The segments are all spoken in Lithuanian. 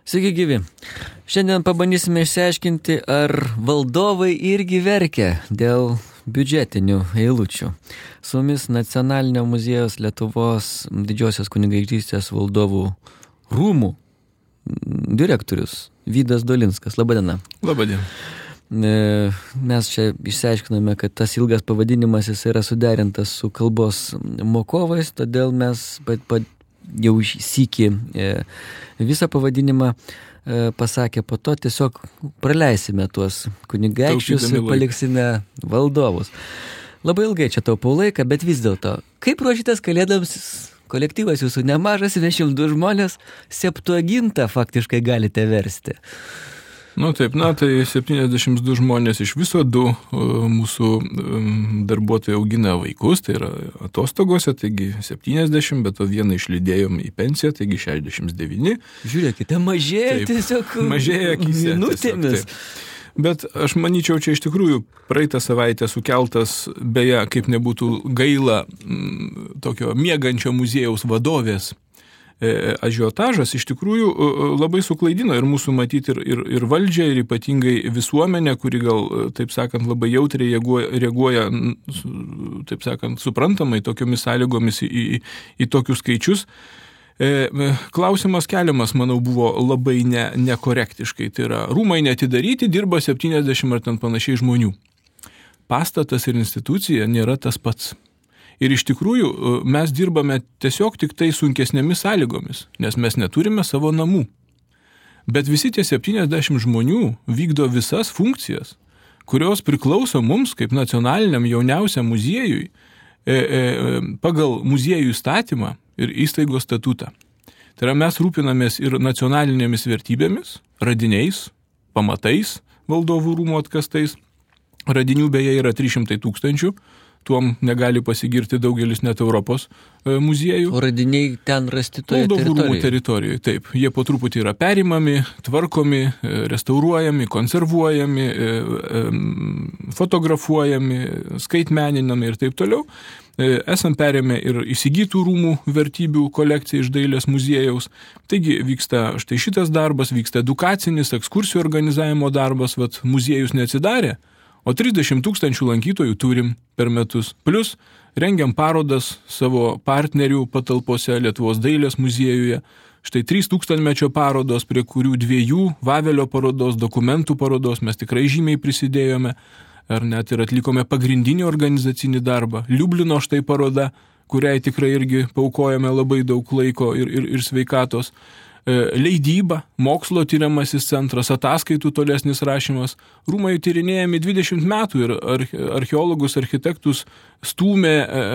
Sveiki gyvi. Šiandien pabandysime išsiaiškinti, ar valdovai irgi verkia dėl biudžetinių eilučių. Su mumis Nacionalinio muziejaus Lietuvos Didžiosios kunigaikštystės valdovų rūmų direktorius Vydas Dolinskas. Labadiena. Labadiena. Mes čia išsiaiškiname, kad tas ilgas pavadinimas jis yra suderintas su kalbos mokovais, todėl mes jau sykį visą pavadinimą pasakė, po to tiesiog praleisime tuos kunigaikščius ir paliksime valdovus. Labai ilgai čia taupau laiką, bet vis dėlto, kaip ruošitės kalėdams? Kolektyvas jūsų nemažas, 22 žmonės, Septuagintą faktiškai galite versti. Tai 72 žmonės iš viso, 2 mūsų darbuotojai augina vaikus, tai yra atostogose, taigi 70, bet to vieną išlydėjom į pensiją, taigi 69. Žiūrėkite, mažėja tiesiog minutėmis. Bet aš manyčiau, čia iš tikrųjų praeitą savaitę sukeltas, beje, kaip nebūtų gaila, tokio miegančio muziejaus vadovės ažiotažas iš tikrųjų labai suklaidino ir mūsų matyti ir valdžią, ir ypatingai visuomenę, kuri gal, taip sakant, labai jautriai reaguoja, taip sakant, suprantamai tokiomis sąlygomis į tokius skaičius. Klausimas keliamas, manau, buvo labai nekorektiškai. Tai yra, rūmai neatidaryti, dirba 70 ar ten panašiai žmonių. Pastatas ir institucija nėra tas pats. Ir iš tikrųjų mes dirbame tiesiog tik tai sunkesnėmis sąlygomis, nes mes neturime savo namų. Bet visi tie 70 žmonių vykdo visas funkcijas, kurios priklauso mums kaip nacionaliniam jauniausiam muziejui pagal muziejų įstatymą ir įstaigos statutą. Tai yra, mes rūpinamės ir nacionalinėmis vertybėmis, radiniais, pamatais, valdovų rūmų atkastais. Radinių beje yra 300 000. Tuom negali pasigirti daugelis net Europos muziejų. O radiniai ten rasti toje teritorijoje? Valdovų rūmų teritorijoje, taip. Jie po truputį yra perimami, tvarkomi, restauruojami, konservuojami, fotografuojami, skaitmeninami ir taip toliau. Esam perėmę ir įsigytų rūmų vertybių kolekciją iš dailės muziejaus. Taigi vyksta štai šitas darbas, vyksta edukacinis, ekskursijų organizavimo darbas, muziejus neatsidarė. O 30 000 lankytojų turim per metus. Plus rengiam parodas savo partnerių patalpose Lietuvos dailės muziejuje. Štai 3000-mečio parodos, prie kurių 2 Vavelio parodos, dokumentų parodos mes tikrai žymiai prisidėjome. Ar net ir atlikome pagrindinį organizacinį darbą. Liublino štai paroda, kuriai tikrai irgi paaukojame labai daug laiko ir sveikatos. Leidyba, mokslo tyriamasis centras, ataskaitų tolesnis rašymas. Rūmai tyrinėjami 20 metų ir archeologus, architektus stūmė,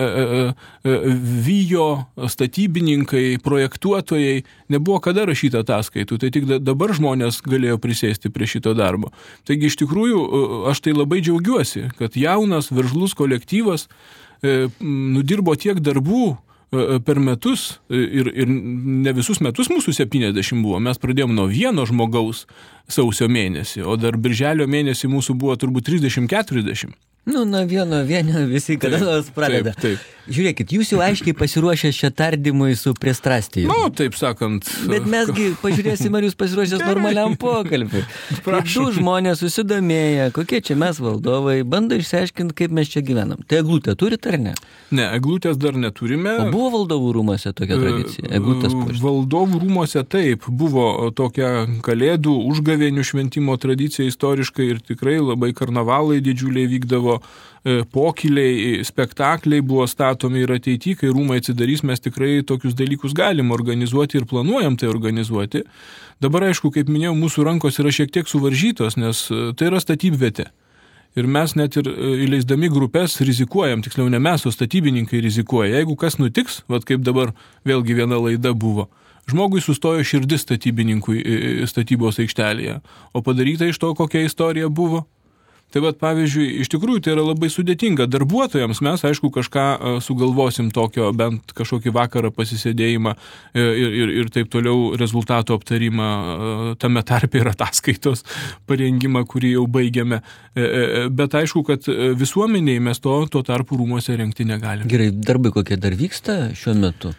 vijo, statybininkai, projektuotojai. Nebuvo kada rašyti ataskaitų, tai tik dabar žmonės galėjo prisėsti prie šito darbo. Taigi iš tikrųjų aš tai labai džiaugiuosi, kad jaunas, veržlus kolektyvas nudirbo tiek darbų per metus ir ne visus metus mūsų 70 buvo. Mes pradėjom nuo 1 žmogaus sausio mėnesį, o dar birželio mėnesį mūsų buvo turbūt 30-40. Nuo vieno visi kada nors pradeda. Taip. Žiūrėkit, jūs jau aiškiai pasiruošę šią tardymui su priestrastiju. Taip sakant. Bet mesgi pažiūrėsim, ar jūs pasiruošęs normaliam pokalbiui. Du žmonės susidomėję, kokie čia mes valdovai, bando išsiaiškinti, kaip mes čia gyvenam. Tai eglutę turit ar ne? Ne, eglutės dar neturime. O buvo valdovų rūmose tokia tradicija? Eglutės puošti? Valdovų rūmose taip, buvo tokia kalėdų užgavėnių šventimo tradicija istoriškai ir tikrai labai karnavalai didžiuliai vykdavo, pokyliai, spektakliai buvo statomi ir ateityje, kai rūmai atsidarys, mes tikrai tokius dalykus galim organizuoti ir planuojam tai organizuoti. Dabar, aišku, kaip minėjau, mūsų rankos yra šiek tiek suvaržytos, nes tai yra statybvietė. Ir mes net ir įleisdami grupės rizikuojam, tiksliau ne mes, o statybininkai rizikuoja. Jeigu kas nutiks, kaip dabar vėlgi viena laida buvo, žmogui sustojo širdis statybininkui statybos aikštelėje, o padaryta iš to, kokia istorija buvo. Tai pavyzdžiui, iš tikrųjų tai yra labai sudėtinga. Darbuotojams mes, aišku, kažką sugalvosim tokio, bent kažkokį vakarą pasisėdėjimą ir taip toliau rezultato aptarimą, tame tarpe ir ataskaitos parengimą, kurį jau baigiame. Bet aišku, kad visuomeniai mes to tarpu rūmose rengti negalim. Gerai, darbai kokie dar vyksta šiuo metu?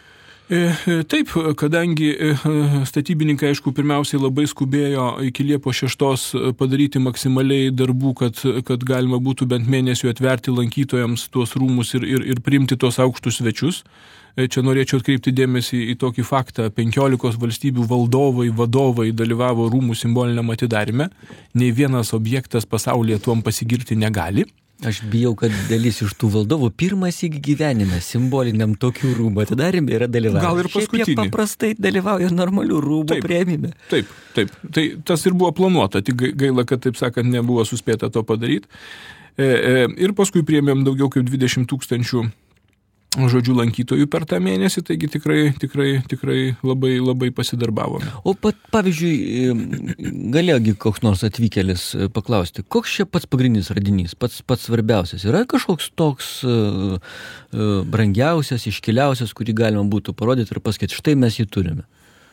Taip, kadangi statybininkai, aišku, pirmiausiai labai skubėjo iki Liepos 6 padaryti maksimaliai darbų, kad galima būtų bent mėnesių atverti lankytojams tuos rūmus ir priimti tuos aukštus svečius. Čia norėčiau atkreipti dėmesį į tokį faktą. 15 valstybių vadovai dalyvavo rūmų simboliniam atidarime. Nei vienas objektas pasaulyje tuom pasigirti negali. Aš bijau, kad dalis iš tų valdovų pirmąsyk gyvenime simboliniam tokių rūmų atidarime yra dalyvavę. Gal ir paskutinį. Šiaip jie paprastai dalyvauja normalių rūmų priėmime. Taip. Tai tas ir buvo planuota, tik gaila, kad, taip sakant, nebuvo suspėta to padaryti. Ir paskui priėmėm daugiau kaip 20 000 žodžių lankytojų per tą mėnesį, taigi tikrai labai pasidarbavome. O pavyzdžiui, galėgi koks nors atvykėlis paklausti, koks čia pats pagrindinis radinys, pats svarbiausias? Yra kažkoks toks brangiausias, iškiliausias, kurį galima būtų parodyti ir pasakyti, štai mes jį turime?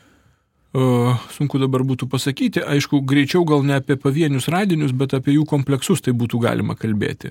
Sunku dabar būtų pasakyti, aišku, greičiau gal ne apie pavienius radinius, bet apie jų kompleksus tai būtų galima kalbėti.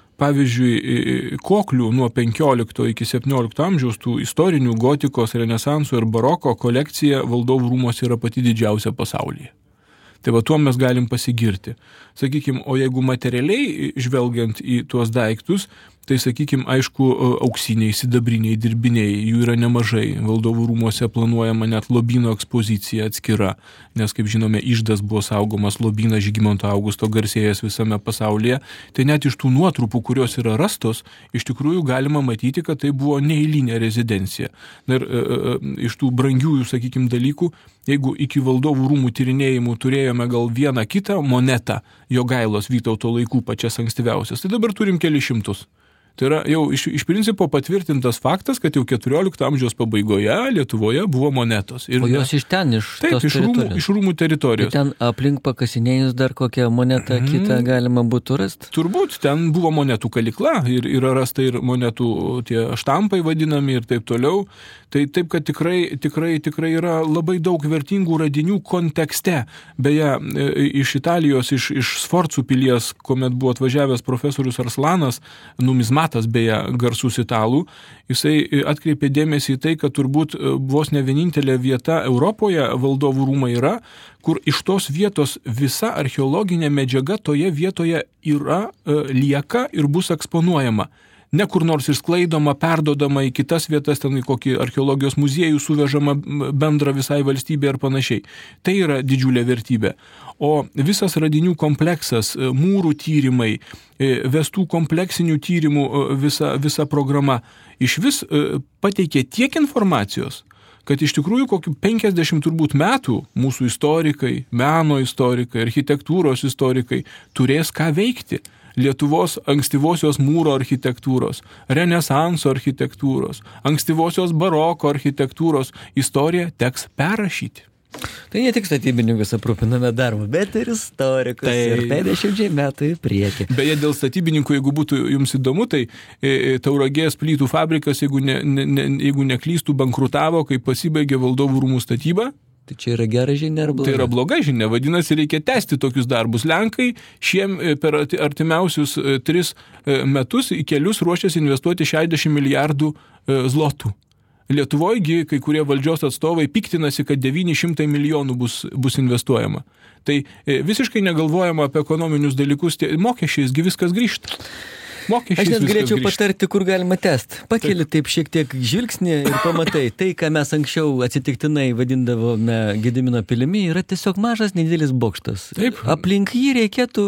Pavyzdžiui, koklių nuo 15 iki 17 amžiaus tų istorinių gotikos, renesanso ir baroko kolekcija valdovų rūmose yra pati didžiausia pasaulyje. Tai va tuo mes galim pasigirti. Sakykime, o jeigu materialiai žvelgiant į tuos daiktus, tai, sakykime, aišku, auksiniai, sidabriniai dirbiniai, jų yra nemažai. Valdovų rūmuose planuojama net lobyno ekspozicija atskira, nes, kaip žinome, iždas buvo saugomas, lobynas Žygimanto Augusto garsėjęs visame pasaulyje. Tai net iš tų nuotrupų, kurios yra rastos, iš tikrųjų galima matyti, kad tai buvo neeilinė rezidencija. Ir iš tų brangiųjų, sakykime, dalykų, jeigu iki valdovų rūmų tyrinėjimų turėjome gal vieną kitą monetą, Jogailos Vytauto laikų pačias ankstyviausias, tai dabar turim keli šimtus. Tai yra jau iš principo patvirtintas faktas, kad jau 14 amžiaus pabaigoje Lietuvoje buvo monetos. O jos iš ten, iš tos teritorijos? Iš rūmų teritorijos. Tai ten aplink pakasinėjus dar kokią monetą kitą galima būtų rasti? Turbūt, ten buvo monetų kalikla ir yra rasta ir monetų tie štampai vadinami ir taip toliau. Tai taip, kad tikrai yra labai daug vertingų radinių kontekste. Beje, iš Italijos, iš Sforcų pilies, kuomet buvo atvažiavęs profesorius Arslanas, numizmatas, beje, garsus italų, jisai atkreipė dėmesį į tai, kad turbūt vos ne vienintelė vieta Europoje valdovų rūmai yra, kur iš tos vietos visa archeologinė medžiaga toje vietoje yra, lieka ir bus eksponuojama. Ne kur nors išsklaidoma, perdodama į kitas vietas, ten į kokį archeologijos muziejų suvežama bendrą visai valstybė ir panašiai. Tai yra didžiulė vertybė. O visas radinių kompleksas, mūrų tyrimai, vestų kompleksinių tyrimų visa programa iš vis pateikė tiek informacijos, kad iš tikrųjų kokių 50 turbūt metų mūsų istorikai, meno istorikai, architektūros istorikai turės ką veikti. Lietuvos ankstyvosios mūro architektūros, renesanso architektūros, ankstyvosios baroko architektūros istoriją teks perrašyti. Tai ne tik statybininkus aprūpiname darbu, bet ir istorikus. Ir 50 metų į priekį. Beje, dėl statybininkų, jeigu būtų jums įdomu, tai Tauragės plytų fabrikas, jeigu neklystų, bankrutavo, kai pasibaigė valdovų rūmų statyba. Tai čia yra gera žinia ar bloga? Tai yra bloga žinia, vadinasi, reikia tęsti tokius darbus. Lenkai per artimiausius 3 metus į kelius ruošiasi investuoti 60 milijardų zlotų. Lietuvoje kai kurie valdžios atstovai piktinasi, kad 900 milijonų bus investuojama. Tai visiškai negalvojama apie ekonominius dalykus, mokesčiaisgi viskas grįžta. Aš net galėčiau patarti, kur galima tęsti. Pakeli taip šiek tiek žvilgsnį ir pamatai. Tai, ką mes anksčiau atsitiktinai vadindavome Gedimino pilimi, yra tiesiog mažas, nedidelis bokštas. Taip. Aplink jį reikėtų,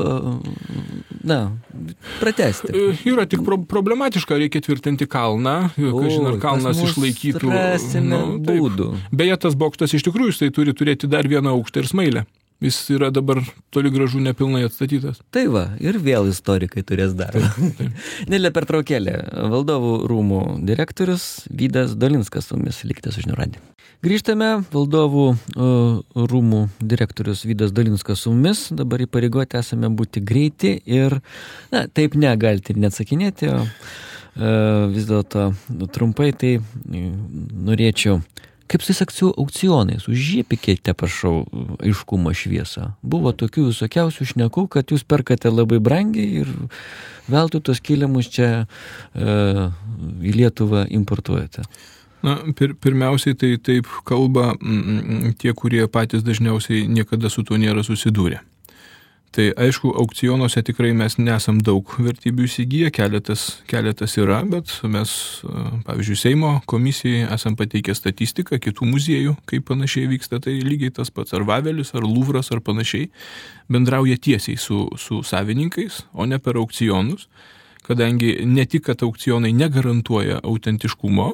pratęsti. Yra tik problematiška, reikia tvirtinti kalną. Kažin, ar kalnas išlaikytų. Rasime būdų. Beje, tas bokštas iš tikrųjų jisai turi turėti dar vieną aukštą ir smailę. Jis yra dabar toli gražu nepilnai atstatytas. Tai va, ir vėl istorikai turės darbą. Nelė pertraukėlė. Valdovų rūmų direktorius Vydas Dolinskas su mumis. Likite su žinių radiju. Grįžtame. Valdovų rūmų direktorius Vydas Dolinskas su mumis. Dabar įpareigoti esame būti greiti ir, taip negalite neatsakinėti, o vis dėlto trumpai tai norėčiau. Kaip su aukcionais, užžiepikėte, prašau, aiškumo šviesą. Buvo tokių visokiausių šnekų, kad jūs perkate labai brangiai ir veltui tos kilimus čia į Lietuvą importuojate. Na, pirmiausiai tai taip kalba tie, kurie patys dažniausiai niekada su tuo nėra susidūrę. Tai aišku, aukcionuose tikrai mes nesam daug vertybių įsigiję, keletas yra, bet mes, pavyzdžiui, Seimo komisijai esam pateikę statistiką kitų muziejų, kaip panašiai vyksta, tai lygiai tas pats, ar Vavelis, ar Luvras, ar panašiai, bendrauja tiesiai su savininkais, o ne per aukcionus, kadangi ne tik, kad aukcionai negarantuoja autentiškumo,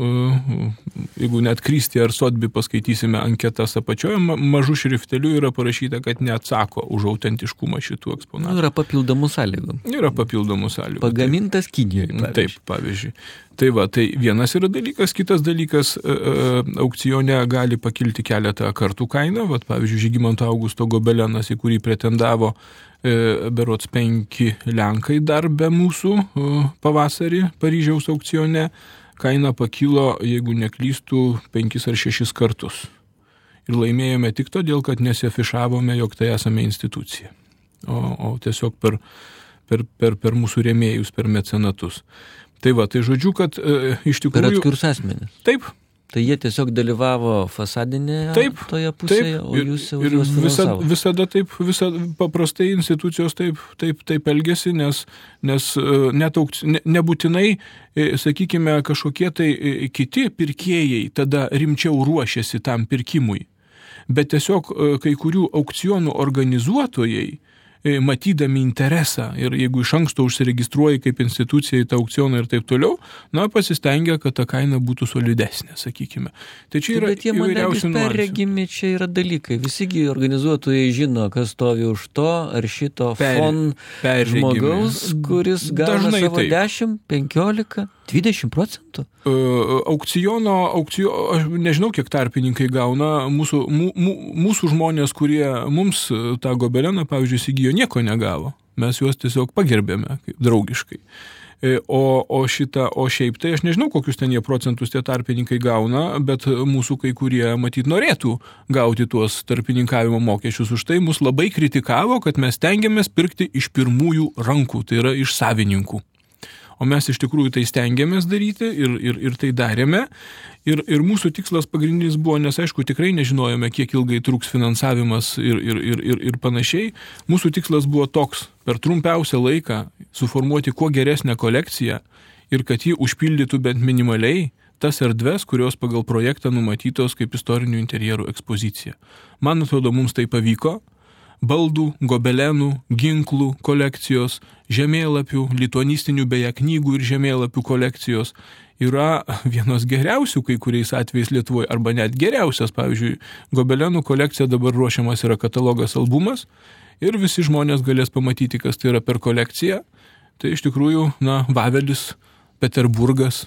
jeigu net Kristi ar Sotbi paskaitysime anketas apačioje, mažu šrifteliu yra parašyta, kad neatsako už autentiškumą šitų eksponatų. Yra papildomų sąlygų. Pagamintas Kinijoje, pavyzdžiui. Taip, pavyzdžiui. Tai va, tai vienas yra dalykas, kitas dalykas, aukcione gali pakilti keletą kartų kainą, vat, pavyzdžiui, Žygimanto Augusto gobelenas, į kurį pretendavo berods 5 Lenkai dar be mūsų pavasarį Paryžiaus aukcione, kaina pakilo, jeigu neklystų, 5 ar 6 kartus. Ir laimėjome tik todėl, kad nesiafišavome, jog tai esame institucija. O tiesiog per mūsų rėmėjus, per mecenatus. Tai va, tai žodžiu, kad iš tikrųjų... Per atskirus asmenis. Taip. Tai jie tiesiog dalyvavo fasadinėje toje pusėje, taip, o jūs jau juos finansavo. Visada taip, paprastai institucijos taip elgesi, nes net nebūtinai, sakykime, kažkokie tai kiti pirkėjai tada rimčiau ruošiasi tam pirkimui, bet tiesiog kai kurių aukcionų organizuotojai, matydami interesą ir jeigu iš anksto užsiregistruoji kaip institucija į tą aukcioną ir taip toliau, na, pasistengia, kad ta kaina būtų solidesnė, sakykime. Tai čia yra įvairiausių nuansų. Perregimi čia yra dalykai. Visigi organizuotojai žino, kas stovi už to ar šito žmogaus, kuris gauna savo 10, 15, 20%. Aukciono, aš nežinau, kiek tarpininkai gauna, mūsų žmonės, kurie mums tą gobeleną, pavyzdžiui, įsigijo, nieko negavo. Mes juos tiesiog pagerbėme kaip draugiškai. O šiaip tai aš nežinau, kokius ten jie procentus tie tarpininkai gauna, bet mūsų kai kurie matyt norėtų gauti tuos tarpininkavimo mokesčius. Už tai mus labai kritikavo, kad mes stengiamės pirkti iš pirmųjų rankų, tai yra iš savininkų. O mes iš tikrųjų tai stengiamės daryti ir tai darėme. Ir mūsų tikslas pagrindinis buvo, nes aišku, tikrai nežinojome, kiek ilgai truks finansavimas ir panašiai. Mūsų tikslas buvo toks, per trumpiausią laiką suformuoti kuo geresnę kolekciją ir kad ji užpildytų bent minimaliai tas erdves, kurios pagal projektą numatytos kaip istorinių interjerų ekspozicija. Man atrodo, mums tai pavyko. Baldų, gobelenų, ginklų kolekcijos, žemėlapių, lituanistinių beje knygų ir žemėlapių kolekcijos yra vienos geriausių kai kuriais atvejais Lietuvoje, arba net geriausias. Pavyzdžiui, gobelenų kolekcija dabar ruošiamas yra katalogas albumas ir visi žmonės galės pamatyti, kas tai yra per kolekciją. Tai iš tikrųjų, Vavelis, Peterburgas,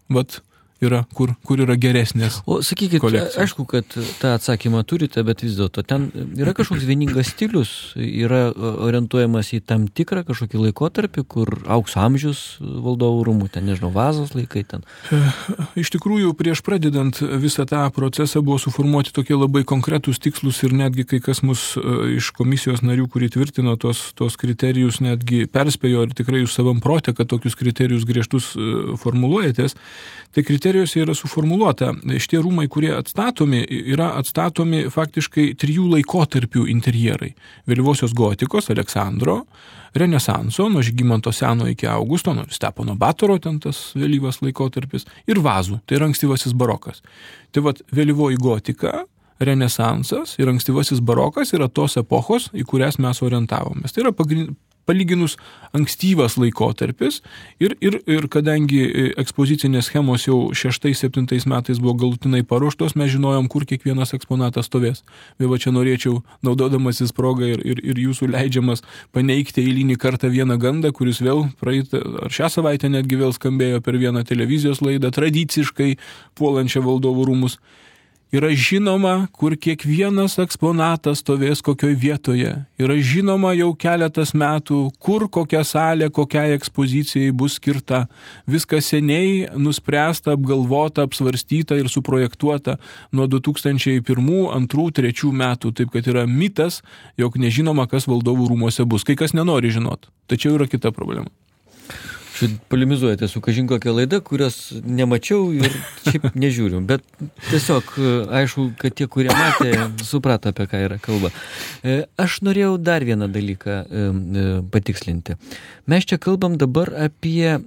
yra, kur yra geresnės. O sakykit, kolekcijos. Aišku, kad tą atsakymą turite, bet vis dėlto ten yra kažkoks vieningas stilius, yra orientuojamas į tam tikrą kažkokį laikotarpį, kur aukso amžius valdovų rūmų, ten, nežinau, Vazos laikai ten. Iš tikrųjų, prieš pradedant visą tą procesą buvo suformuoti tokie labai konkretūs tikslus ir netgi kai kas mus iš komisijos narių, kurie tvirtino tos kriterijus, netgi perspėjo ir tikrai jūs savam protė, kad tokius kriterijus griežtus formuluojatės. Tai kriterijose yra suformuluota, šitie rūmai, kurie atstatomi, yra atstatomi faktiškai 3 laikotarpių interjerai. Vėlyvosios gotikos, Aleksandro, Renesanso, nuo Žygimanto Seno iki Augusto, nuo Stepono Batoro, ten tas vėlyvas laikotarpis, ir Vazų, tai yra ankstyvasis barokas. Tai vėlyvoji gotika, Renesansas ir ankstyvasis barokas yra tos epochos, į kurias mes orientavomės. Tai yra palyginus ankstyvas laikotarpis ir kadangi ekspozicinės schemos jau 6-7 metais buvo galutinai paruoštos, mes žinojom, kur kiekvienas eksponatas stovės. Va čia norėčiau, naudodamasis progą ir jūsų leidžiamas, paneigti eilinį kartą vieną gandą, kuris vėl praeitą, ar šią savaitę netgi vėl skambėjo per vieną televizijos laidą, tradiciškai puolančią valdovų rūmus. Yra žinoma, kur kiekvienas eksponatas stovės kokioj vietoje. Yra žinoma jau keletas metų, kur kokia salė, kokiai ekspozicijai bus skirta. Viskas seniai nuspręsta, apgalvota, apsvarstyta ir suprojektuota nuo 2001, 2002, 2003 metų. Taip, kad yra mitas, jog nežinoma, kas valdovų rūmuose bus. Kai kas nenori žinot. Tačiau yra kita problema. Polemizuojate su kažin kokia laida, kurios nemačiau ir šiaip nežiūriu, bet tiesiog aišku, kad tie, kurie matė, suprato, apie ką yra kalba. Aš norėjau dar vieną dalyką patikslinti. Mes čia kalbam dabar apie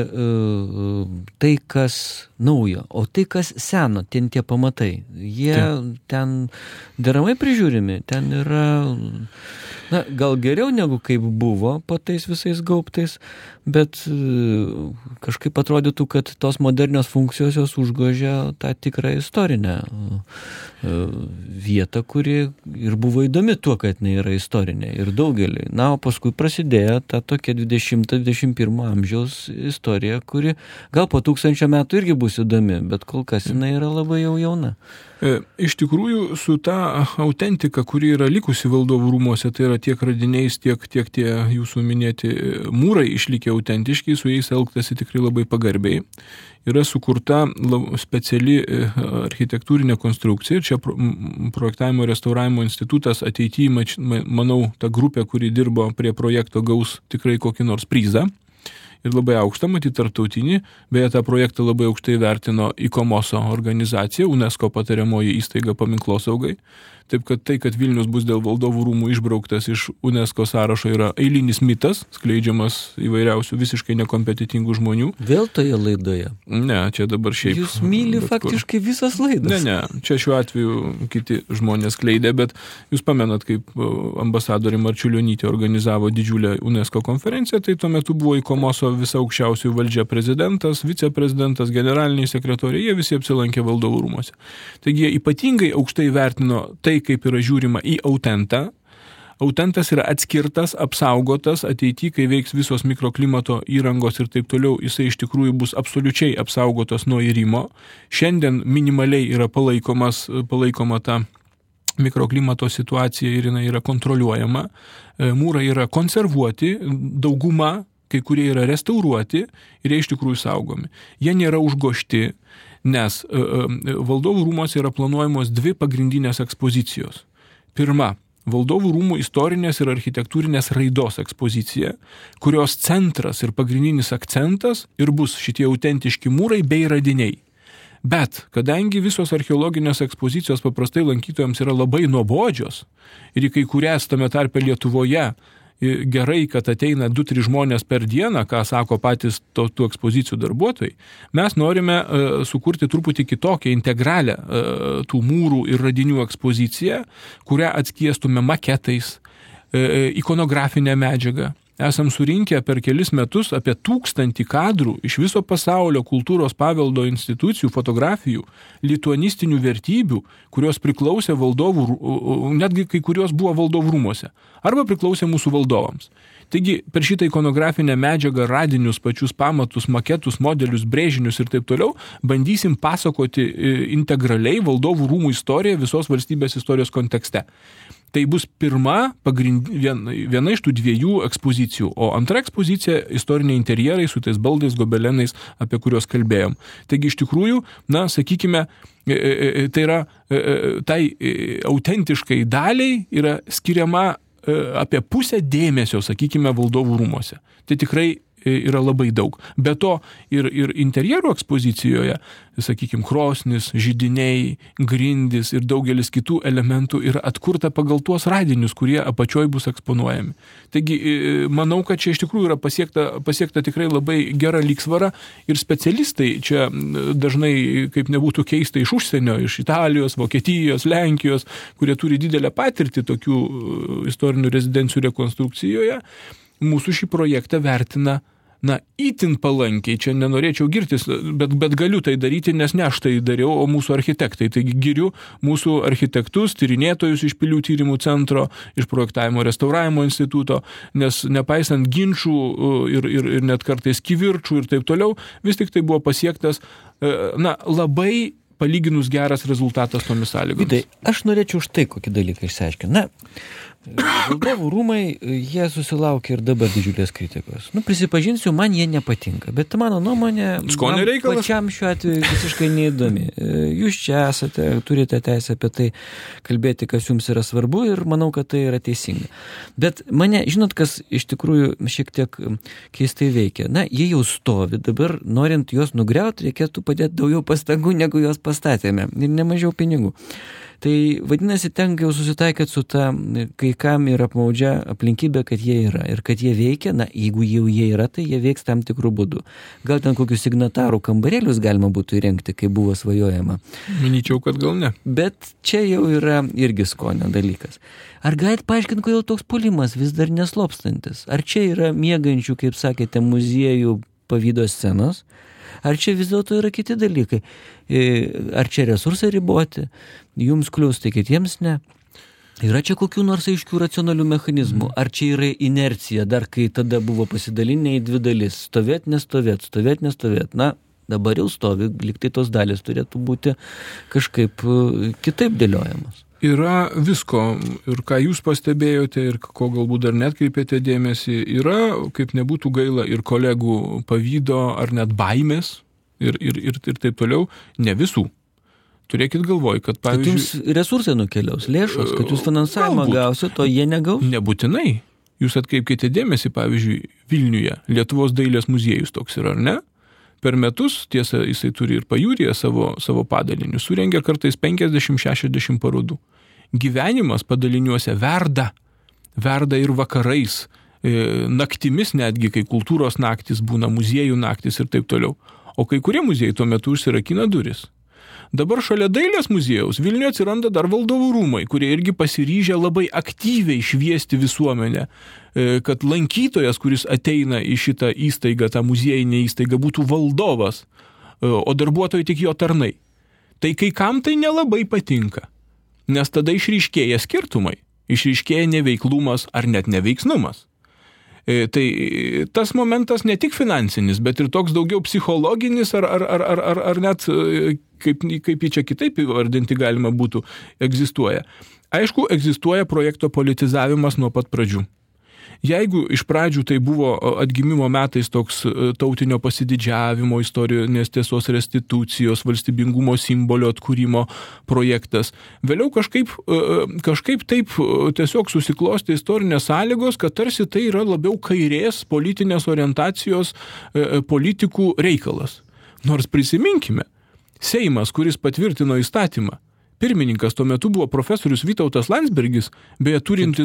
tai, kas naujo, o tai, kas seno, ten tie pamatai. Jie ten deramai prižiūrimi, ten yra... Na, gal geriau negu kaip buvo po tais visais gaubtais, bet kažkaip atrodytų, kad tos modernios funkcijos jos užgožia tą tikrą istorinę vietą, kuri ir buvo įdomi tuo, kad jinai yra istorinė ir daugelį. Na, o paskui prasidėjo ta tokia 20-21 amžiaus istorija, kuri gal po 1000 metų irgi bus įdomi, bet kol kas jinai yra labai jau jauna. Iš tikrųjų, su ta autentika, kuri yra likusi valdovų rūmuose, tai yra tiek radiniais, tiek tie jūsų minėti mūrai išlikę autentiškai, su jais elgtasi tikrai labai pagarbiai. Yra sukurta speciali architektūrinė konstrukcija. Čia projektavimo restauravimo institutas ateityje, manau, ta grupė, kuri dirbo prie projekto, gaus tikrai kokį nors prizą. Ir labai aukštą, matyti tarptautinį, beje, tą projektą labai aukštai vertino ICOMOSO organizacija, UNESCO patariamoji įstaiga paminklodsaugai. Taip, kad tai, kad Vilnius bus dėl valdovų rūmų išbrauktas iš UNESCO sąrašo, yra eilinis mitas, skleidžiamas įvairiausių visiškai nekompetitingų žmonių. Vėl toje laidoje? Ne, čia dabar šiaip. Jūs myli faktiškai visas laidas? Ne, čia šiuo atveju kiti žmonės skleidė, bet jūs pamenat, kaip ambasadorė Marčiulionytė organizavo didžiulę UNESCO konferenciją, tai tuo metu buvo ICOMOSO visa aukščiausių valdžia prezidentas, viceprezidentas, generaliniai sekretoriai, jie visi apsilankė valdovų rūmuose. Taigi jie ypatingai aukštai vertino tai, kaip yra žiūrima į autentą. Autentas yra atskirtas, apsaugotas, ateityje, kai veiks visos mikroklimato įrangos ir taip toliau, jisai iš tikrųjų bus absoliučiai apsaugotas nuo irimo. Šiandien minimaliai yra palaikoma ta mikroklimato situacija ir jinai yra kontroliuojama. Mūrai yra konservuoti, dauguma, kai kurie yra restauruoti ir jie iš tikrųjų saugomi. Jie nėra užgožti, nes valdovų rūmuose yra planuojamos 2 pagrindinės ekspozicijos. Pirma, valdovų rūmų istorinės ir architektūrinės raidos ekspozicija, kurios centras ir pagrindinis akcentas ir bus šitie autentiški mūrai bei radiniai. Bet, kadangi visos archeologinės ekspozicijos paprastai lankytojams yra labai nuobodžios ir į kai kurias tame tarpe Lietuvoje gerai, kad ateina 2-3 žmonės per dieną, ką sako patys tų ekspozicijų darbuotojai, mes norime sukurti truputį kitokią integralią tų mūrų ir radinių ekspoziciją, kurią atskiestume maketais, ikonografinę medžiagą. Esam surinkę per kelis metus apie 1000 kadrų iš viso pasaulio kultūros paveldo institucijų, fotografijų, lituanistinių vertybių, kurios priklausė valdovų, netgi kai kurios buvo valdovų rūmuose, arba priklausė mūsų valdovams. Taigi per šitą ikonografinę medžiagą, radinius, pačius pamatus, maketus, modelius, brėžinius ir taip toliau, bandysim pasakoti integraliai valdovų rūmų istoriją visos valstybės istorijos kontekste. Tai bus viena iš tų 2 ekspozicijų, o antra ekspozicija istoriniai interjerai su tais baldais, gobelenais, apie kuriuos kalbėjom. Taigi iš tikrųjų, sakykime, tai yra tai autentiškai daliai yra skiriama apie pusę dėmesio, sakykime, valdovų rūmuose. Tai tikrai yra labai daug. Be to ir interjerų ekspozicijoje, sakykime, krosnis, židiniai, grindys ir daugelis kitų elementų yra atkurta pagal tuos radinius, kurie apačioj bus eksponuojami. Taigi, manau, kad čia iš tikrųjų yra pasiekta tikrai labai gera lygsvara ir specialistai čia dažnai, kaip nebūtų keista, iš užsienio, iš Italijos, Vokietijos, Lenkijos, kurie turi didelę patirtį tokių istorinių rezidencijų rekonstrukcijoje, mūsų šį projektą vertina, itin palankiai. Čia nenorėčiau girtis, bet galiu tai daryti, nes ne aš tai dariau, o mūsų architektai. Taigi giriu mūsų architektus, tyrinėtojus iš Pilių tyrimų centro, iš projektavimo restauravimo instituto, nes nepaisant ginčių ir net kartais kivirčų ir taip toliau, vis tik tai buvo pasiektas labai palyginus geras rezultatas tomis sąlygomis. Vidai, aš norėčiau štai kokį dalyką išsiaiškinti. Na, valdovų rūmai, jie susilaukia ir dabar didžiulės kritikos. Prisipažinsiu, man jie nepatinka, bet mano nuomonė Skonio reikalas pačiam šiuo atveju visiškai neįdomi. Jūs čia esate, turite teisę apie tai kalbėti, kas jums yra svarbu ir manau, kad tai yra teisinga. Bet mane, žinot, kas iš tikrųjų šiek tiek keistai veikia. Na, jie jau stovi, dabar norint juos nugriauti, reikėtų padėti daugiau pastangų, negu juos pastatėme ir nemažiau pinigų. Tai vadinasi, tenka jau susitaikyti su ta, kai kam yra apmaudžia aplinkybė, kad jie yra ir kad jie veikia, na, jeigu jau jie yra, tai jie veiks tam tikrų būdų. Gal ten kokius signatarų kambarėlius galima būtų įrengti, kai buvo svajojama. Manyčiau, kad gal ne. Bet čia jau yra irgi skonio dalykas. Ar galite paaiškinti, kodėl toks puolimas vis dar neslopstantis? Ar čia yra miegančių, kaip sakėte, muziejų pavydo scenos? Ar čia vis dėlto yra kiti dalykai? Ar čia resursai riboti? Jums klius, tai kitiems ne? Yra čia kokių nors aiškių racionalių mechanizmų? Ar čia yra inercija, dar kai tada buvo pasidalinę į dvi dalis? Stovėt, nestovėt, stovėt, nestovėt. Na, dabar jau stovi, lyg tai tos dalis turėtų būti kažkaip kitaip dėliojamos. Yra visko ir ką jūs pastebėjote ir ko galbūt dar netkreipėte dėmesį, yra, kaip nebūtų gaila, ir kolegų pavydo ar net baimės ir taip toliau, ne visų. Turėkit galvoj, kad pavyzdžiui... Kad jums resursai nukeliaus, lėšos, kad jūs finansavimą gausit, o jie negaus? Nebūtinai. Jūs atkreipkite dėmesį, pavyzdžiui, Vilniuje, Lietuvos dailės muziejus toks yra, ar ne? Per metus, tiesa, jisai turi ir pajūryje savo padalinius, surengia kartais 50-60 parodų. Gyvenimas padaliniuose verda ir vakarais, naktimis netgi, kai kultūros naktis būna, muziejų naktis ir taip toliau. O kai kurie muziejai tuo metu užsirakina duris. Dabar šalia dailės muziejaus Vilniuje atsiranda dar valdovų rūmai, kurie irgi pasiryžę labai aktyviai šviesti visuomenę, kad lankytojas, kuris ateina į šitą įstaigą, tą muziejinę įstaigą, būtų valdovas, o darbuotojai tik jo tarnai. Tai kai kam tai nelabai patinka, nes tada išryškėja skirtumai, išryškėja neveiklumas ar net neveiksnumas. Tai tas momentas ne tik finansinis, bet ir toks daugiau psichologinis ar net, kaip jį čia kitaip įvardinti galima būtų, egzistuoja. Aišku, egzistuoja projekto politizavimas nuo pat pradžių. Jeigu iš pradžių tai buvo atgimimo metais toks tautinio pasididžiavimo, istorinės tiesos restitucijos, valstybingumo simbolio atkūrimo projektas, vėliau kažkaip taip tiesiog susiklostė istorinės sąlygos, kad tarsi tai yra labiau kairės politinės orientacijos politikų reikalas. Nors prisiminkime, Seimas, kuris patvirtino įstatymą, pirmininkas tuo metu buvo profesorius Vytautas Landsbergis, beje turintis...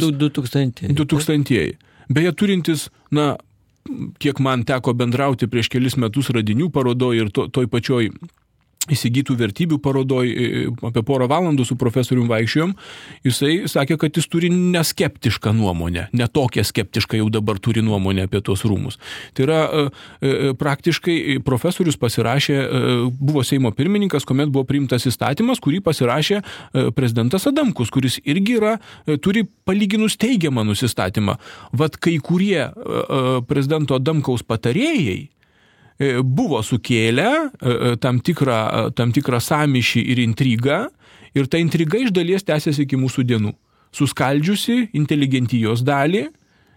2000-ieji. Beje turintis, na, kiek man teko bendrauti prieš kelis metus Radinių parodoj ir toj pačioj įsigytų vertybių parodoj, apie porą valandų su profesorium vaikščiojom, jisai sakė, kad jis turi neskeptišką nuomonę, ne tokią skeptišką jau dabar turi nuomonę apie tos rūmus. Tai yra praktiškai profesorius pasirašė, buvo Seimo pirmininkas, kuomet buvo priimtas įstatymas, kurį pasirašė prezidentas Adamkus, kuris irgi turi palyginus teigiamą nusistatymą. Vat kai kurie prezidento Adamkaus patarėjai buvo sukėlę tam tikrą sąmyšį ir intrigą, ir ta intriga iš dalies tęsiasi iki mūsų dienų, suskaldžiusi inteligentijos dalį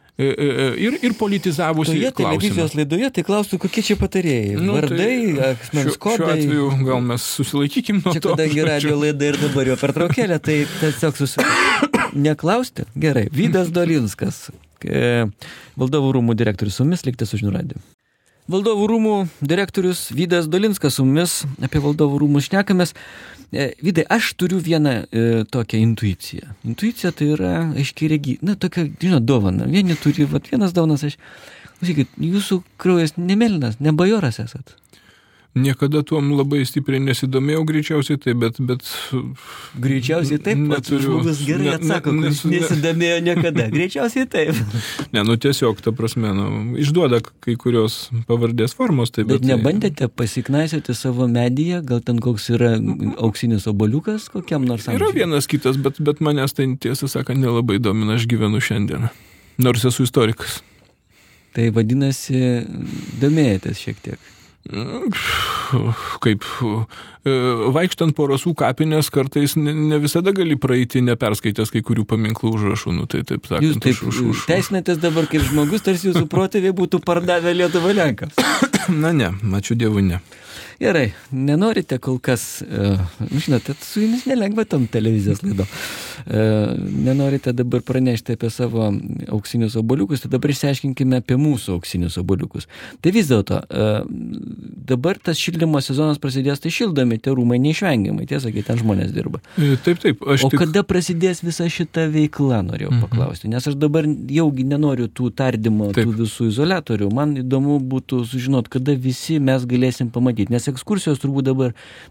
ir politizavusi klausimą. Toje televizijos laidoje tai klaustų, kokie čia patarėjai? Vardai, asmens kodai? Šiuo atveju gal mes susilaikykim nuo to. Čia kadangi radio laida ir dabar jo pertraukėlė, tai tiesiog neklausti? Gerai. Vydas Dolinskas, Valdovų rūmų direktorius su mumis, likite su Žinių radiju. Valdovų rūmų direktorius Vydas Dolinskas su mumis, apie Valdovų rūmus šnekamės. Vydai, aš turiu vieną tokią intuiciją. Intuicija tai yra aiškiai tokia, dovana. Vieni turi, vienas dovanas, klausykit, jūsų kraujas nemėlynas, ne bajoras esat. Niekada tuom labai stipriai nesidomėjau, greičiausiai taip, bet... Greičiausiai taip, žmogus gerai atsako, kuris nesidomėjo niekada. Greičiausiai taip. Tiesiog, ta prasme, išduoda kai kurios pavardės formos. Tai, bet nebandėte pasiknaisioti savo medyje, gal ten koks yra auksinis oboliukas kokiam nors amžiui? Yra vienas kitas, bet manęs tai tiesą sakant nelabai domina, aš gyvenu šiandien, nors esu istorikas. Tai vadinasi, domėjotės šiek tiek. Kaip vaikštant po Rasų kapinės kartais ne visada gali praeiti neperskaitęs kai kurių paminklų užrašų. Nu, tai taip sakant, jūs taip teisinatės dabar kaip žmogus, tarsi jūsų protėviai būtų pardavę Lietuvą Lenkams. Na ne, ačiū Dievui, ne. Gerai, nenorite kol kas, žinote, su jumis nelengva tom televizijos laido, nenorite dabar pranešti apie savo auksinius obuoliukus, tai dabar išsiaiškinkime apie mūsų auksinius obuoliukus. Tai vis dėlto, dabar tas šildymo sezonas prasidės, tai šildomi tie rūmai neišvengiamai, tiesa, kai ten žmonės dirba. Taip. Kada prasidės visa šita veikla, norėjau paklausti, nes aš dabar jaugi nenoriu tų tardymo, tų visų izoliatorių, man įdomu būtų sužinot, kada visi mes galėsim pamatyti, nes ekskursijos turbūt dabar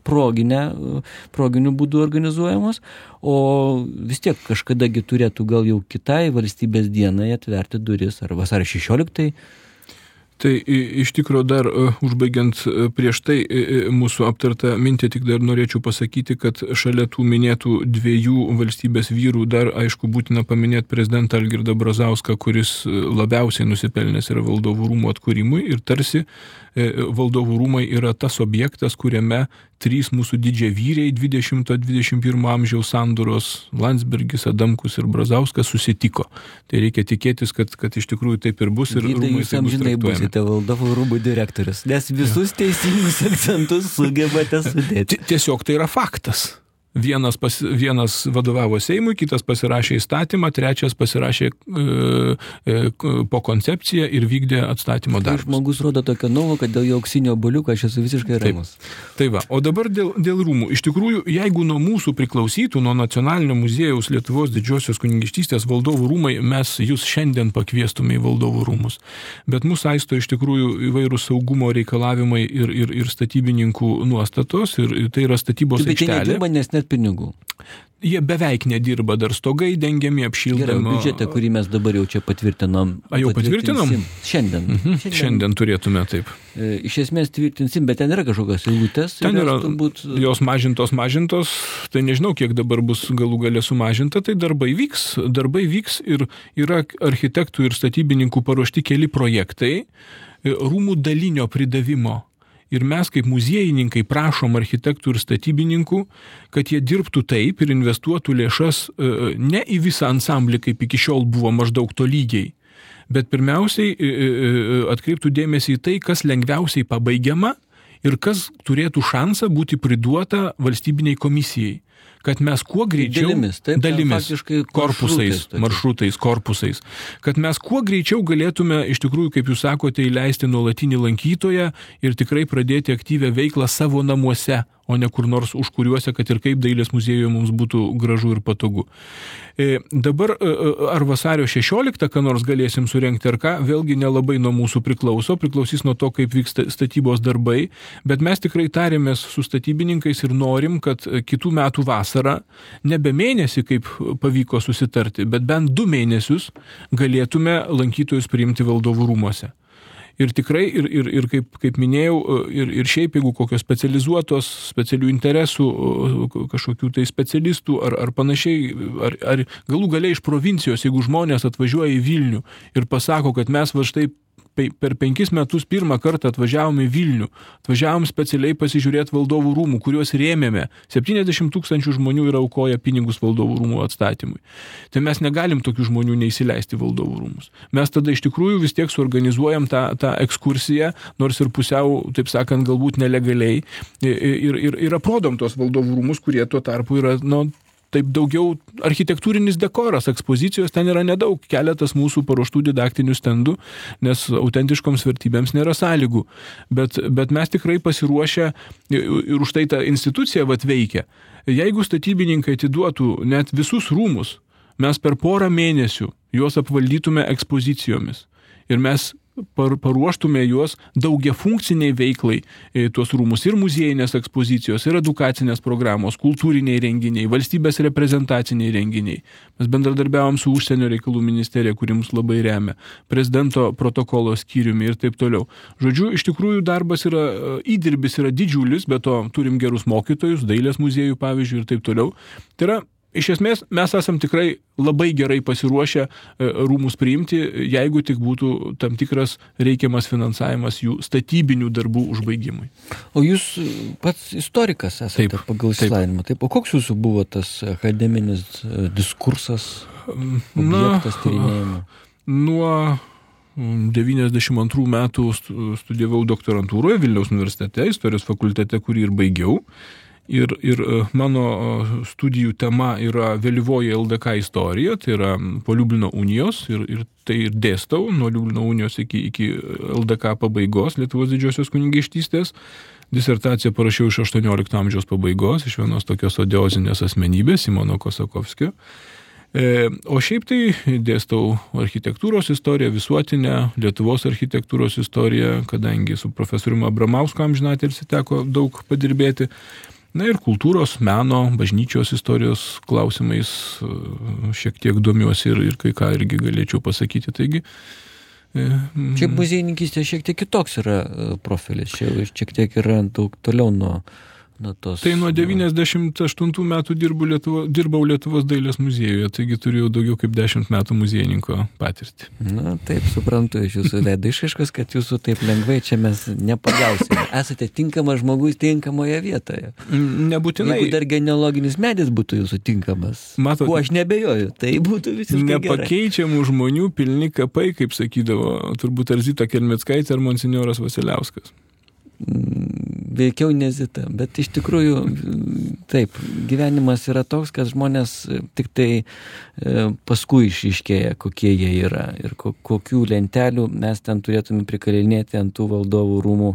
proginiu būdu organizuojamos, o vis tiek kažkadagi turėtų gal jau kitai valstybės dienai atverti duris, ar vasario 16. Tai iš tikro dar užbaigiant prieš tai mūsų aptartą mintį, tik dar norėčiau pasakyti, kad šalia tų minėtų dviejų valstybės vyrų dar aišku būtina paminėti prezidentą Algirdą Brazauską, kuris labiausiai nusipelnęs yra valdovų rūmų atkūrimui ir tarsi valdovų rūmai yra tas objektas, kuriame trys mūsų didžiavyriai 20-21 amžiaus sandūros Landsbergis, Adamkus ir Brazauskas susitiko. Tai reikia tikėtis, kad iš tikrųjų taip ir bus ir rūmai jūs amžinai busite valdovų rūmų direktorius, nes visus teisingus akcentus sugebate sudėti. Tiesiog tai yra faktas. Vienas vadovavo Seimui, kitas pasirašė įstatymą, trečias pasirašė po koncepciją ir vykdė atstatymo darbus. Žmogus rodo tokią nuovoką, kad dėl jo auksinio obuoliuko aš esu visiškai ramus. Tai va, o dabar dėl rūmų. Iš tikrųjų, jeigu nuo mūsų priklausytų, nuo Nacionalinio muziejaus Lietuvos didžiosios kunigaikštystės valdovų rūmai, mes jūs šiandien pakviestume į valdovų rūmus. Bet mūsų aisto iš tikrųjų įvairūs saugumo reikalavimai ir statybininkų nuostatos, ir tai yra statybos aikštelė. Nes net pinigų. Jie beveik nedirba, dar stogai dengiami, apšildami. Gerai, biudžetą, kurį mes dabar jau čia patvirtinom. Jau patvirtinom? Šiandien. Šiandien turėtume taip. Iš esmės tvirtinsim, bet ten yra kažkokios eilutės. Ten yra, jos mažintos, tai nežinau, kiek dabar bus galų gale sumažinta, tai darbai vyks ir yra architektų ir statybininkų paruošti keli projektai rūmų dalinio pridavimo. Ir mes kaip muziejininkai prašom architektų ir statybininkų, kad jie dirbtų taip ir investuotų lėšas ne į visą ansamblį, kaip iki šiol buvo maždaug tolygiai, bet pirmiausiai atkreiptų dėmesį į tai, kas lengviausiai pabaigiama ir kas turėtų šansą būti priduota valstybiniai komisijai. Kad mes kuo greičiau dalimis korpusais, maršrutais, korpusais, kad mes kuo greičiau galėtume iš tikrųjų, kaip jūs sakote, įleisti nuolatinį lankytoją ir tikrai pradėti aktyvią veiklą savo namuose, o ne kur nors užkuriuose, kad ir kaip dailės muziejuje mums būtų gražu ir patogu. Dabar ar vasario 16 ką nors galėsim surengti ar ką, vėlgi nelabai nuo mūsų priklausys nuo to, kaip vyksta statybos darbai, bet mes tikrai tarėmės su statybininkais ir norim, kad kitų metų vasarą, nebe mėnesį, kaip pavyko susitarti, bet bent 2 mėnesius galėtume lankytojus priimti valdovų rūmuose. Ir tikrai, ir kaip minėjau, ir šiaip, jeigu kokios specializuotos, specialių interesų, kažkokių tai specialistų ar panašiai, ar galų gale iš provincijos, jeigu žmonės atvažiuoja į Vilnių ir pasako, kad mes va štai per 5 metus pirmą kartą atvažiavom į Vilnių, atvažiavom specialiai pasižiūrėti valdovų rūmų, kuriuos rėmėme. 70 000 žmonių yra aukoję pinigus valdovų rūmų atstatymui. Tai mes negalim tokių žmonių neįsileisti valdovų rūmus. Mes tada iš tikrųjų vis tiek suorganizuojam tą ekskursiją, nors ir pusiau, taip sakant, galbūt nelegaliai, ir aprodom tos valdovų rūmus, kurie tuo tarpu yra, taip daugiau architektūrinis dekoras, ekspozicijos ten yra nedaug, keletas mūsų paruoštų didaktinių stendų, nes autentiškoms vertybėms nėra sąlygų. Bet mes tikrai pasiruošę ir už tai ta institucija veikia. Jeigu statybininkai atiduotų net visus rūmus, mes per porą mėnesių juos apvaldytume ekspozicijomis ir mes paruoštume juos daugiafunkciniai veiklai, tuos rūmus, ir muziejinės ekspozicijos, ir edukacinės programos, kultūriniai renginiai, valstybės reprezentaciniai renginiai. Mes bendradarbiavom su Užsienio reikalų ministerija, kuri mus labai remia, prezidento protokolo skyriumi ir taip toliau. Žodžiu, iš tikrųjų darbas įdirbis yra didžiulis, bet to turim gerus mokytojus, dailės muziejų pavyzdžiui ir taip toliau. Tai yra iš esmės mes esam tikrai labai gerai pasiruošę rūmus priimti, jeigu tik būtų tam tikras reikiamas finansavimas jų statybinių darbų užbaigimui. O jūs pats istorikas esate pagal išsilavinimą. Taip. O koks jūsų buvo tas akademinis diskursas, objektas tyrinėjimo? Nuo 92 metų studijavau doktorantūroje Vilniaus universitete, istorijos fakultete, kurį ir baigiau. Ir mano studijų tema yra vėlyvoji LDK istorija, tai yra po Liublino unijos ir tai ir dėstau nuo Liublino unijos iki LDK pabaigos Lietuvos didžiosios kunigaikštystės. Disertaciją parašiau iš 18 amžiaus pabaigos, iš vienos tokios odiozinės asmenybės, Simono Kosakovskio. O šiaip tai dėstau architektūros istoriją, visuotinę Lietuvos architektūros istoriją, kadangi su profesoriumi Abramausku amžinatilsį teko daug padirbėti. Na ir kultūros, meno, bažnyčios istorijos klausimais šiek tiek domiuosi ir kai ką irgi galėčiau pasakyti. Taigi, čia muziejininkystė šiek tiek kitoks yra profilis, čia šiek tiek yra daug toliau nuo tos. Tai nuo 98 metų dirbau Lietuvos dailės muziejuje, taigi turėjau daugiau kaip 10 metų muziejininko patirtį. Na, taip, suprantu iš jūsų veido išraiškos, kad jūsų taip lengvai čia mes nepagausime. Esate tinkamas žmogus tinkamoje vietoje. Nebūtinai. Jeigu dar genealoginis medis būtų jūsų tinkamas, Matot, kuo aš nebejoju, tai būtų visiškai nepakeičiamų žmonių pilni kapai, kaip sakydavo turbūt ar Zita Kelmickaitė ar monsinjoras Vasiliauskas. Veikiau ne Zita, bet iš tikrųjų taip, gyvenimas yra toks, kad žmonės tik tai paskui išryškėja, kokie jie yra ir kokių lentelių mes ten turėtume prikalinėti ant tų valdovų rūmų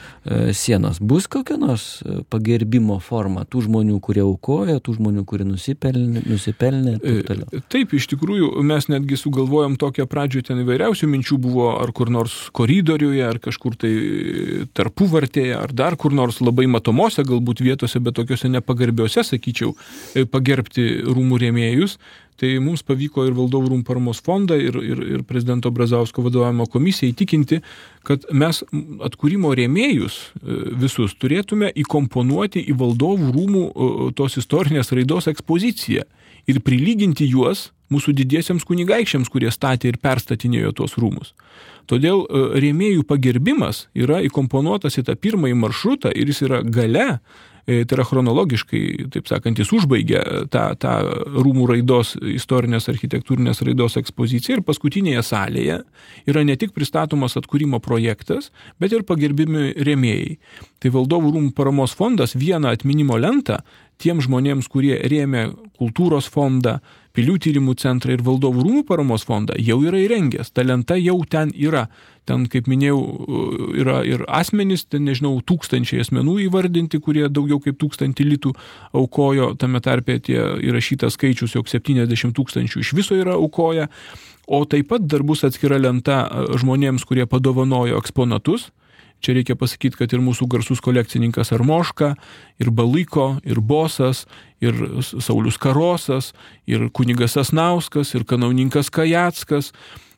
sienos. Bus kokia nors pagerbimo forma tų žmonių, kurie aukoja, tų žmonių, kurie nusipelnė ir taip toliau. Taip, iš tikrųjų, mes netgi sugalvojom tokią pradžią, ten įvairiausių minčių buvo, ar kur nors koridoriuje, ar kažkur tai tarpuvartėje, ar dar kur nors labai matomose galbūt vietose, bet tokiuose nepagarbiuose, sakyčiau, pagerbti rūmų rėmėjus. Tai mums pavyko ir Valdovų rūmų paramos fondą ir prezidento Brazausko vadovavimo komisiją įtikinti, kad mes atkūrimo rėmėjus visus turėtume įkomponuoti į Valdovų rūmų tos istorinės raidos ekspoziciją ir prilyginti juos mūsų didiesiems kunigaikščiams, kurie statė ir perstatinėjo tuos rūmus. Todėl rėmėjų pagerbimas yra įkomponuotas į tą pirmąjį maršrutą ir jis yra gale. Tai yra chronologiškai, taip sakant, jis užbaigia tą rūmų raidos, istorinės architektūrinės raidos ekspoziciją ir paskutinėje salėje yra ne tik pristatomas atkūrimo projektas, bet ir pagerbimi rėmėjai. Tai Valdovų rūmų paramos fondas vieną atminimo lentą tiem žmonėms, kurie rėmė kultūros fondą, Pilių tyrimų centrą ir Valdovų rūmų paramos fondą, jau yra įrengęs. Ta lenta jau ten yra. Ten, kaip minėjau, yra ir asmenys, ten, nežinau, 1000 asmenų įvardinti, kurie daugiau kaip 1000 litų aukojo, tame tarpe tie įrašytas skaičius, jog 70 000 iš viso yra aukoja. O taip pat dar bus atskira lenta žmonėms, kurie padovanojo eksponatus. Čia reikia pasakyti, kad ir mūsų garsus kolekcininkas Armoška, ir Baliko, ir Bosas, ir Saulius Karosas, ir kunigas Sasnauskas, ir kanauninkas Kajackas,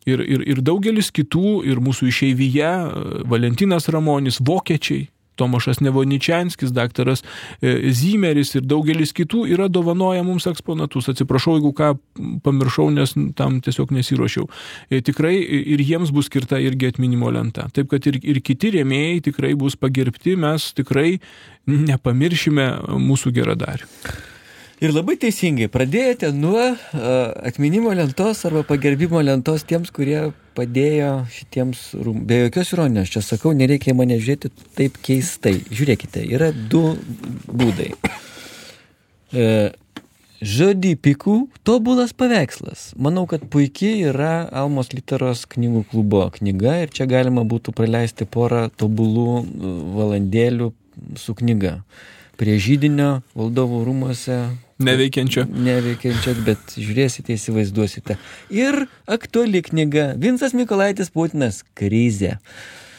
ir daugelis kitų, ir mūsų išeivyje, Valentinas Ramonis, vokiečiai, Tomašas Nevoničianskis, daktaras Zymeris ir daugelis kitų yra dovanoję mums eksponatus. Atsiprašau, jeigu ką pamiršau, nes tam tiesiog nesiruošiau. Tikrai ir jiems bus skirta irgi atminimo lenta. Taip, kad ir kiti rėmėjai tikrai bus pagerbti, mes tikrai nepamiršime mūsų geradarių. Ir labai teisingai, pradėjote nuo atminimo lentos arba pagerbimo lentos tiems, kurie padėjo šitiems rūmų. Be jokios ironijos, čia sakau, nereikia mane žiūrėti taip keistai. Žiūrėkite, yra 2 būdai. Žodį pikų, tobulas paveikslas. Manau, kad puikiai yra Almos Literos knygų klubo knyga ir čia galima būtų praleisti porą tobulų valandėlių su knyga. Prie židinio Valdovų rūmuose. Neveikiančio, bet žiūrėsite, įsivaizduosite. Ir aktuali knyga. Vincas Mykolaitis Putinas. Krizė.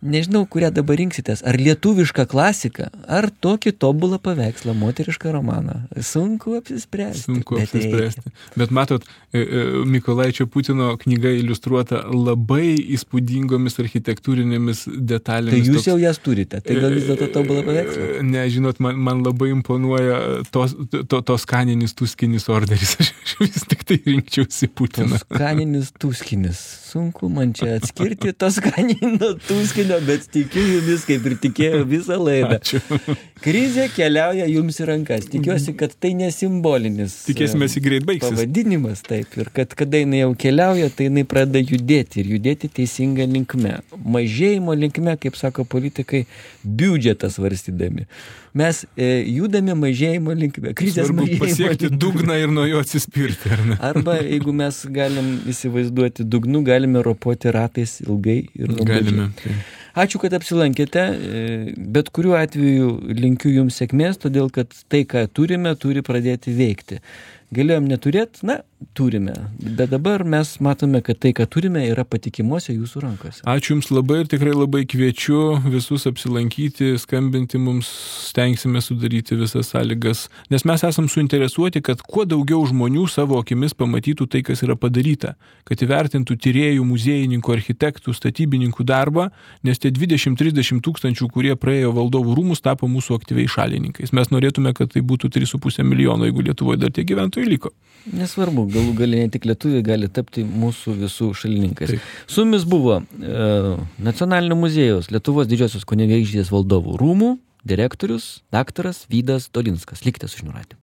Nežinau, kurią dabar rinksitės. Ar lietuvišką klasiką, ar tokį tobulą paveikslą, moterišką romaną. Sunku apsispręsti. Bet matot, Mykolaičio Putino knyga iliustruota labai įspūdingomis architektūrinėmis detalėmis. Tai jūs jau jas turite, tai gal vis dėlto tobulą paveikslą? Ne, žinot, man labai imponuoja Toskaninis Tuskinis orderis. Aš vis tik tai rinkčiausi Putiną. Toskaninis Tuskinis. Sunku man čia atskirti Toskanino Tuskinio, bet tikiu jumis, kaip ir tikėjau visą laidą. Ačiū. Krizė keliauja jums į rankas. Tikiuosi, kad tai nesimbolinis Tikėsimės į greit baigsis. Pavadinimas, taip. Ir kad kada jinai jau keliauja, tai jinai pradeda judėti ir judėti teisinga linkme. Mažėjimo linkme, kaip sako politikai, biudžetą svarstydami. Mes judame mažėjimo linkme. Krizės mažėjimo pasiekti linkme. Dugną ir nuo jo atsispirti. Arba jeigu mes galim įsivaizduoti dugnu, galime ropoti ratais ilgai ir nuobodžiai. Galime. Tai. Ačiū, kad apsilankėte. Bet kuriuo atveju linkiu jums sėkmės, todėl kad tai, ką turime, turi pradėti veikti. Galėjom neturėti, turime. Bet dabar mes matome, kad tai, ką turime, yra patikimuose jūsų rankose. Ačiū Jums labai ir tikrai labai kviečiu visus apsilankyti, skambinti mums, stengsime sudaryti visas sąlygas. Nes mes esam suinteresuoti, kad kuo daugiau žmonių savo akimis pamatytų tai, kas yra padaryta. Kad įvertintų tyrėjų, muziejininkų, architektų, statybininkų darbą, nes tie 20-30 tūkstančių, kurie praėjo Valdovų rūmus, tapo mūsų aktyviai šalininkais. Mes norėtume, kad tai būtų 3,5 milijono, jeigu Lietuvoje dar tie gyventojai liko. Nesvarbu, galų galia ne tik lietuviai gali tapti mūsų visų šalininkais. Taip. Su mumis buvo Nacionalinio muziejaus Lietuvos Didžiosios Kunigaikštystės valdovų rūmų direktorius daktaras Vydas Dolinskas. Likite su žinių radiju.